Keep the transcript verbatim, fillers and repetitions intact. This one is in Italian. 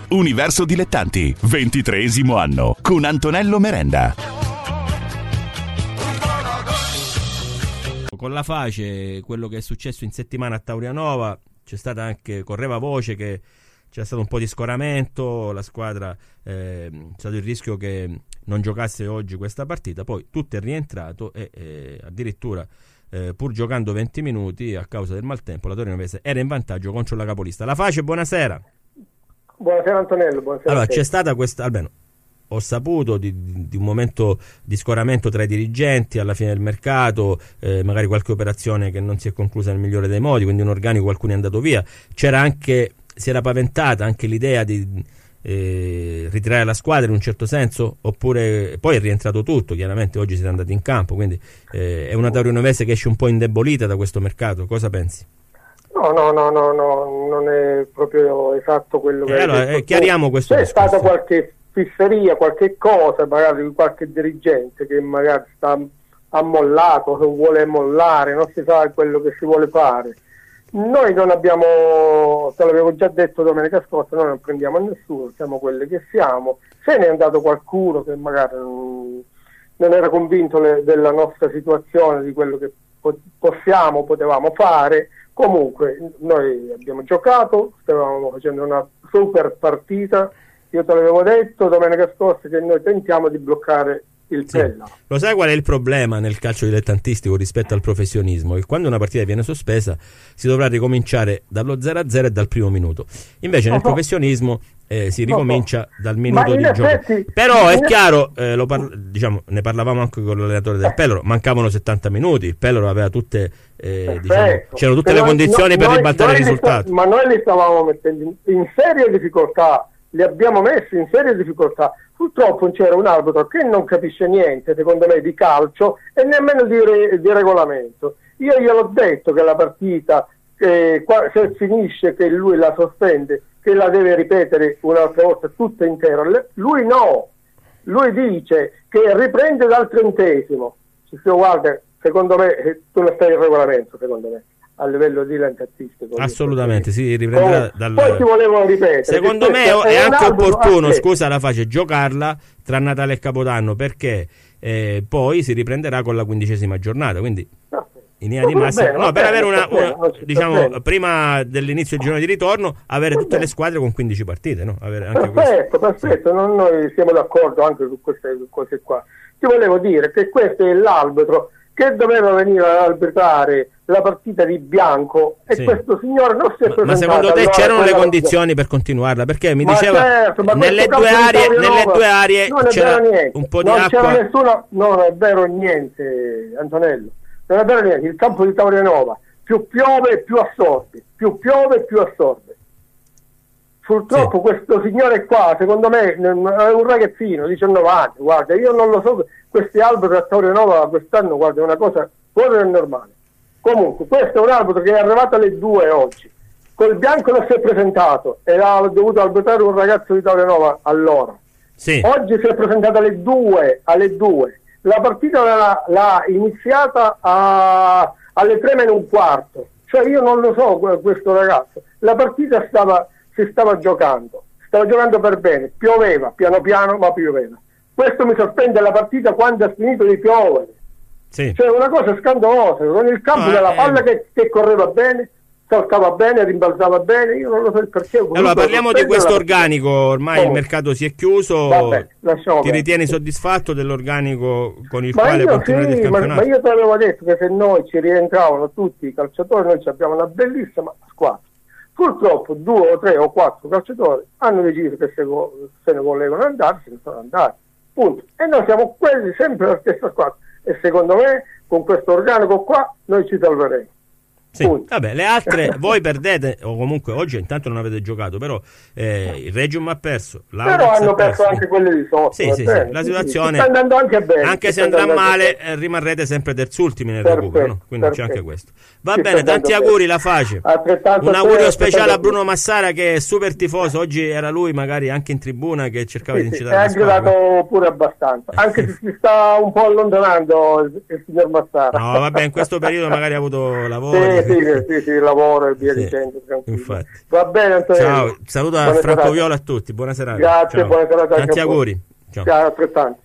Universo Dilettanti, ventitreesimo anno, con Antonello Merenda. Con la Face, quello che è successo in settimana a Taurianova, c'è stata anche, correva voce che c'è stato un po' di scoramento, la squadra eh, c'è stato il rischio che non giocasse oggi questa partita, poi tutto è rientrato e eh, addirittura eh, pur giocando venti minuti a causa del maltempo la Torino era in vantaggio contro la capolista. La Face, buonasera. Buonasera Antonello, buonasera. Allora, c'è stata questa, almeno ho saputo di, di un momento di scoramento tra i dirigenti alla fine del mercato, eh, magari qualche operazione che non si è conclusa nel migliore dei modi, quindi un organico, qualcuno è andato via, c'era anche, si era paventata anche l'idea di eh, ritirare la squadra in un certo senso, oppure poi è rientrato tutto, chiaramente oggi siete andati in campo, quindi eh, è una Taurianovese che esce un po' indebolita da questo mercato, cosa pensi? No, no, no, no, no, non è proprio esatto quello che eh, allora, eh, chiariamo questo C'è discorso. stata qualche fisseria, qualche cosa, magari di qualche dirigente che magari sta ammollato, che vuole mollare, non si sa quello che si vuole fare. Noi non abbiamo, te l'avevo già detto domenica scorsa, noi non prendiamo a nessuno, siamo quelli che siamo. Se ne è andato qualcuno che magari non, non era convinto le, della nostra situazione, di quello che po- possiamo, potevamo fare. Comunque noi abbiamo giocato, stavamo facendo una super partita. Io te l'avevo detto domenica scorsa che noi tentiamo di bloccare il sì. Pella. Lo sai qual è il problema nel calcio dilettantistico rispetto al professionismo? Che quando una partita viene sospesa si dovrà ricominciare dallo zero a zero e dal primo minuto. Invece nel no, professionismo eh, si ricomincia no, no. dal minuto di effetti, gioco. Però è chiaro, eh, lo par- diciamo, ne parlavamo anche con l'allenatore del Peloro, mancavano settanta minuti, il Peloro aveva tutte eh, diciamo, c'erano tutte Però le condizioni no, per noi, ribaltare il risultato. Sta- ma noi li stavamo mettendo in, in serie difficoltà, li abbiamo messi in serie difficoltà. Purtroppo c'era un arbitro che non capisce niente, secondo me, di calcio e nemmeno di, re, di regolamento. Io gliel'ho detto che la partita, eh, qua, se finisce che lui la sospende, che la deve ripetere un'altra volta tutta intera. Lui no, lui dice che riprende dal trentesimo. Cioè, guarda, secondo me, tu non stai in regolamento, secondo me, a livello dilettantistico. Assolutamente, si riprenderà oh, dal... Poi ti volevo ripetere. Secondo me è, è anche opportuno, scusa la Face, giocarla tra Natale e Capodanno, perché eh, poi si riprenderà con la quindicesima giornata, quindi no, in linea di massima, no, per avere una, una diciamo, prima dell'inizio del girone di ritorno, avere tutte le squadre con quindici partite, no? Avere anche perfetto, questo. perfetto, sì. non, noi siamo d'accordo anche su queste cose qua. Ti volevo dire che questo è l'arbitro che doveva venire ad arbitrare la partita di Bianco e sì. questo signore non si è presentato. Ma secondo te allora, c'erano le condizioni per continuarla? Perché mi ma diceva certo, ma nelle, due aree, nelle due aree c'era un po' di non acqua. C'era nessuno, no, non è vero niente, Antonello. Non è vero niente. Il campo di Taurianova più piove più assorbe, più piove più assorbe. Purtroppo sì. questo signore qua, secondo me, è un ragazzino, diciannove anni, guarda, io non lo so, questi alberi a Taurianova quest'anno, guarda, è una cosa fuori del normale. Comunque, questo è un arbitro che è arrivato alle due oggi. Col Bianco non si è presentato e ha dovuto arbitrare un ragazzo di Taurianova allora. Sì. Oggi si è presentato alle due, alle due. La partita l'ha, l'ha iniziata a, alle tre meno un quarto. Cioè io non lo so questo ragazzo. La partita stava, si stava giocando. Stava giocando per bene. Pioveva, piano piano, ma pioveva. Questo mi sorprende la partita quando ha finito di piovere. Sì. Cioè una cosa scandalosa, con il campo no, della eh, palla che, che correva bene, saltava bene, rimbalzava bene, io non lo so il perché. Allora parliamo di questo la... organico, ormai oh. il mercato si è chiuso. Vabbè, ti ritieni soddisfatto dell'organico con il ma quale io, continuate sì, il campionato? Ma, ma io ti avevo detto che se noi ci rientravano tutti i calciatori, noi abbiamo una bellissima squadra. Purtroppo due o tre o quattro calciatori hanno deciso che se, se ne volevano andare, se ne sono andati. Punto. E noi siamo quelli sempre la stessa squadra. E secondo me con questo organico qua noi ci salveremo. Sì. Vabbè, le altre voi perdete o comunque oggi intanto non avete giocato, però eh, il Regium ha perso, però hanno perso, perso anche quelli di sotto. Sì, sì, sì. La situazione sta andando anche bene, anche se andrà male eh, rimarrete sempre terzultimi nel perfetto, recupero, no? Quindi perfetto. C'è anche questo. Va si bene, tanti auguri, la Face. Un augurio speciale a Bruno Massara che è super tifoso, oggi era lui magari anche in tribuna che cercava sì, di incitare la squadra. È aggravato pure abbastanza, anche se si sta un po' allontanando il, il signor Massara. No, vabbè, in questo periodo magari ha avuto lavoro. Sì, sì, sì, sì, lavoro e via sì, dicendo. Infatti. Va bene, Antonello. Ciao, saluto a Buona Franco serata. Viola a tutti, buona serata. Grazie, Ciao. buona serata. Tanti auguri. Ciao. Ciao, altrettanto.